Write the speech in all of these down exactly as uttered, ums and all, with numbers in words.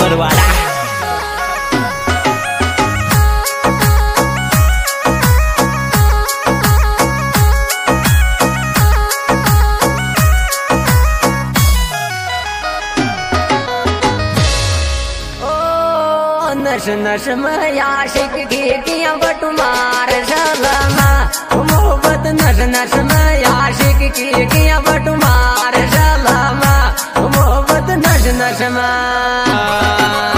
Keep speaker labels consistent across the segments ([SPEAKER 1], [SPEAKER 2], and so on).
[SPEAKER 1] बरवाड़ा।
[SPEAKER 2] नश नश में आशिक की किया बटुमार सलमा मोहब्बत नश नश में आशिक की किया बटुमार सलमा मोहब्बत नश नश में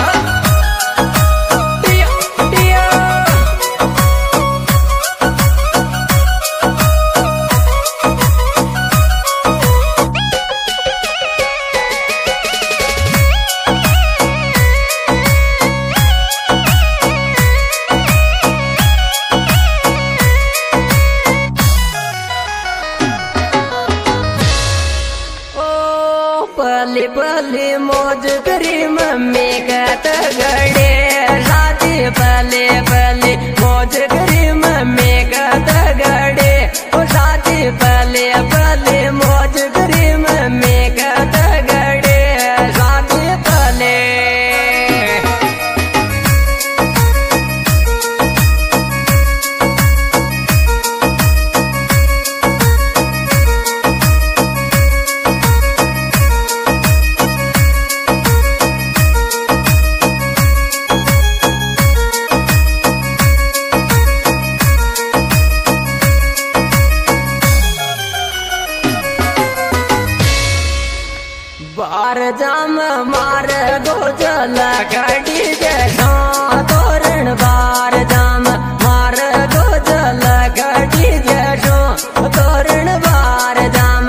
[SPEAKER 2] पली पली मौज करी मम्मी कहत गड़े शादी पली पली मौज करी मम्मी कहत गड़े ओ शादी पली पली मौज करी मम्मी कहत गड़े शादी पली बार जाम मार गोजल गड़ी जैसा तोरण बार जाम मार गोजल गड़ी जैसा तोरण बार जाम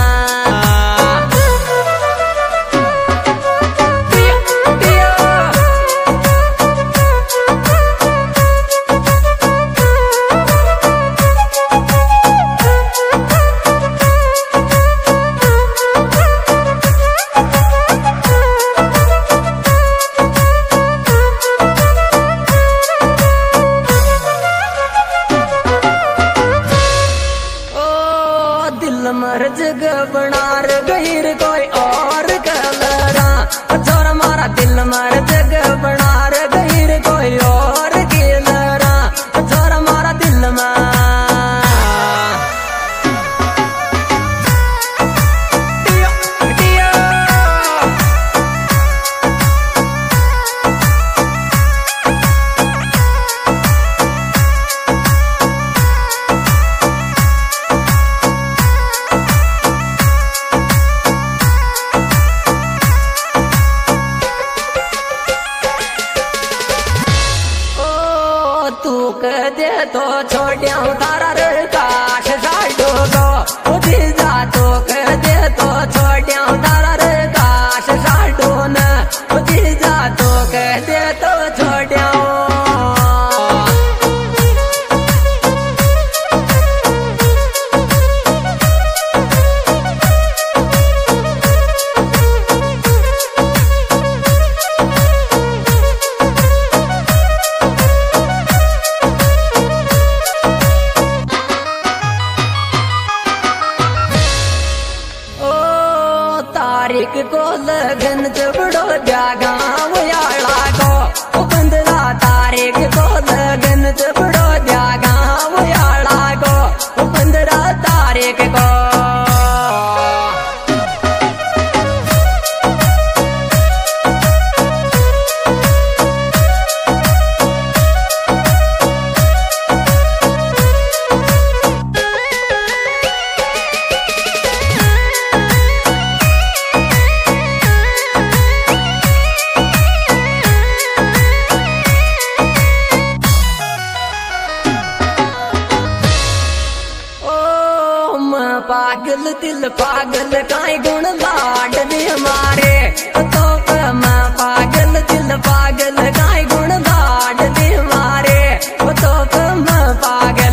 [SPEAKER 2] जग बनार गहीर कोई और कलरा छोरा मारा दिल मर जग बनार गहीर कोई और किलरा छोरा मारा दिल में दे तो छोड़िया तारा रे काश साडो गो उठी जा तो कह दे तो छोड़िया तारा रे काश साडो न उठी जा तो कह दे तो छोड़िया तारीख को लगन चबड़ो जागा याला को पंद्रह तारीख को लगन चबड़ो जागा याला को पंद्रह तारीख को पागल दिल पागल काई गुण लाड दे हमारे तो मैं पागल दिल पागल काई गुण लाड दे हमारे तो मैं पागल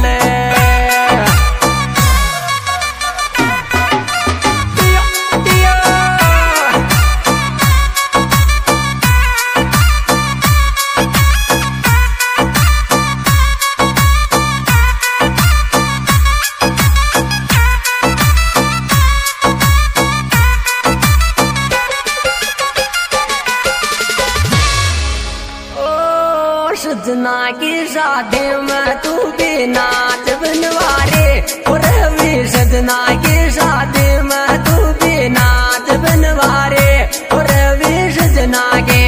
[SPEAKER 2] शादी में तू भी नाच बनवारे और रवि सजना की शादी में तू भी नाच बनवारे और रवि सजना के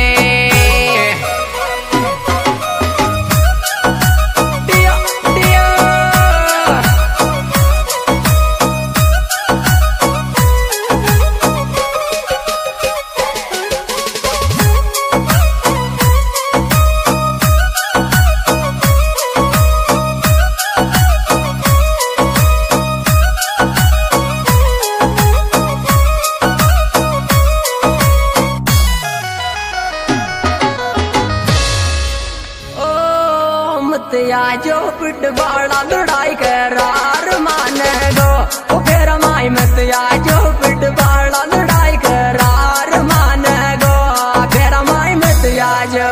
[SPEAKER 2] जो पिट बाड़ा लड़ाई करार माने गो ओ फेर माई मत जो पिट बाड़ा लड़ाई करार माने गो फेर माई मत जो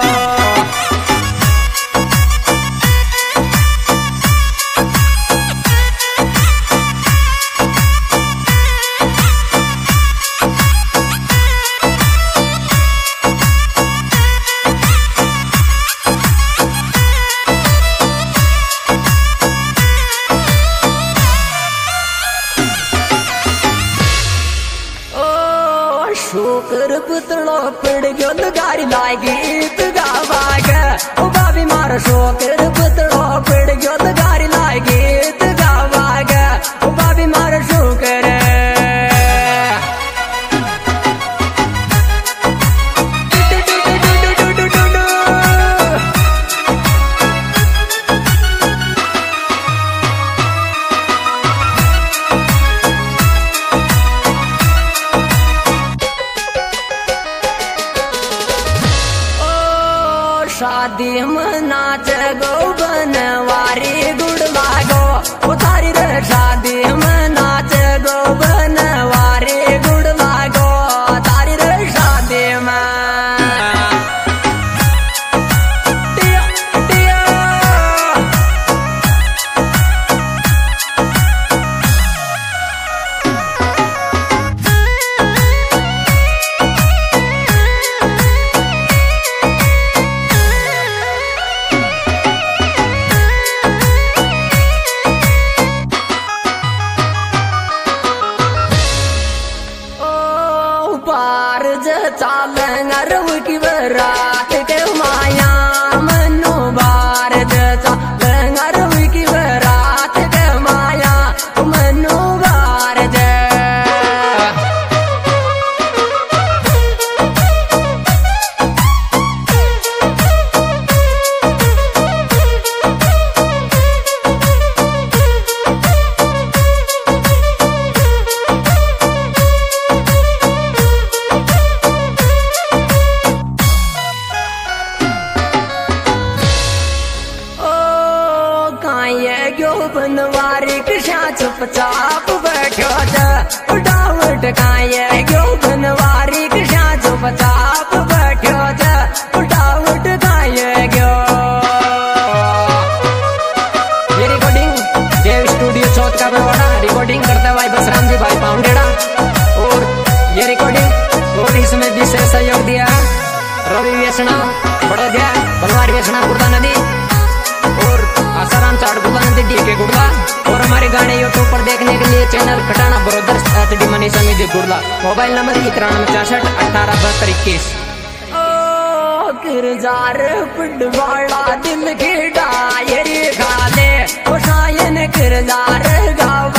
[SPEAKER 2] शुक्र पुतलो पिड़ गयो गारी लागी गीत गावाग ओ बाबी मारो शुक्र पुतलो पिड़ गयो गारी लागी गीत गावाग ओ बाबी मारो शुक्र शादी में नाच गो बनवारी गुड़ लागो ओ तारी रे शादी में नाच गो बनवारी गुड़ लागो तारी रे शादी में टिया टिया पार चाल रव की बरात के माया मनो बार चाल रव की बरात के माया मनो बार बनवारी कृष्णा चुपचाप बैठो उठावट काये गयो बनवारी कृष्णा चुपचाप बैठो उठावट काये गयो। ये रिकॉर्डिंग देव स्टूडियो चौथ का बरवाड़ा रिकॉर्डिंग करता भाई बसराम जी भाई पाउंडेड़ा और ये रिकॉर्डिंग और इसमें विशेष सहयोग दिया रवि व्यसना बड़ोदिया बनवारी व्यसना गुर्दा नदी और आसाराम चाड़ गुर्दा नदी डी के गुर्दा और हमारे गाने यूट्यूब पर देखने के लिए channel Khatana brothers H D Manisha music गुर्दा मोबाइल नंबर इक्यानवे चौसठ अठारह बहत्तर इक्कीस। किरजार पिंडवाड़ा दिल की डायरी खा ले ओ शायन किरजार गाँव